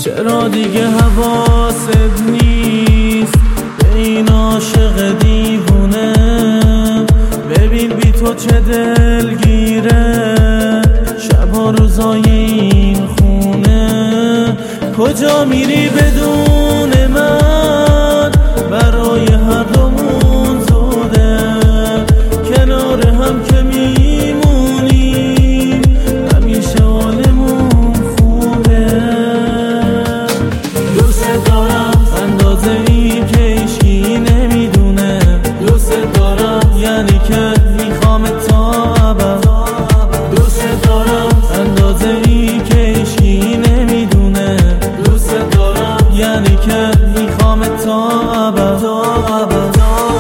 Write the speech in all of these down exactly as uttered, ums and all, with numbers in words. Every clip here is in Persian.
چرا دیگه حواست نیست به این عاشق دیوونه؟ ببین بی تو چه دلگیره شب و روزای این خونه. کجا میری بدون من؟ برای هر دومون زوده، کنار هم که میمونیم همیشه حالمون خوبه. دوست دارم اندازه ای که هیچکی نمیدونه، دوست دارم یعنی که میخوام تا ابد. دوست دارم اندازه ای که هیچکی نمیدونه، دوست دارم یعنی که میخوام تا ابد. تا ابد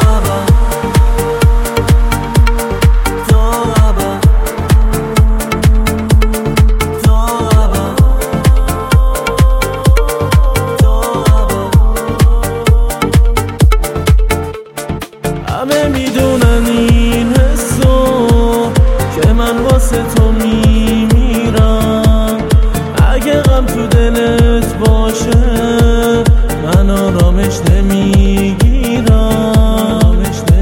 همه میدونن این حسو که من واسه تو میمیرم. اگه غم تو دلت باشه من آرامش نمیگیرم.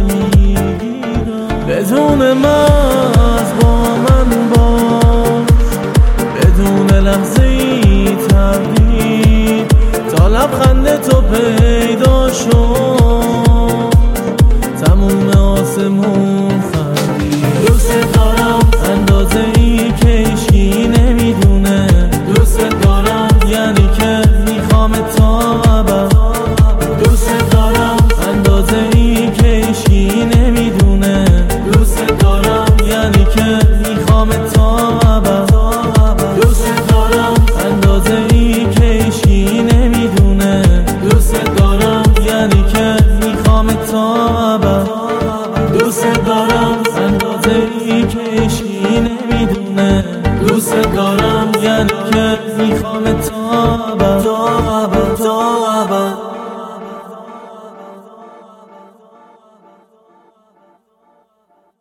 بدون مغز با من باش، بدون لحظه ای تردید، تا لبخند تو پیدا شد تموم آسمون خندید. دوست دارم اندازه ای که هیچکی نمیدونه، دوست دارم یعنی که میخوام تا ابد. دوست دارم اندازه ای که هیچکی نمیدونه، دوست دارم یعنی که میخوام تا ابد. دوست دارم اندازه ای که هیچکی نمیدونه، دوست دارم یعنی که میخوام تا ابد. دوست دارم اندازه ای که هیچکی نمیدونه، دوست دارم یعنی که میخوام تا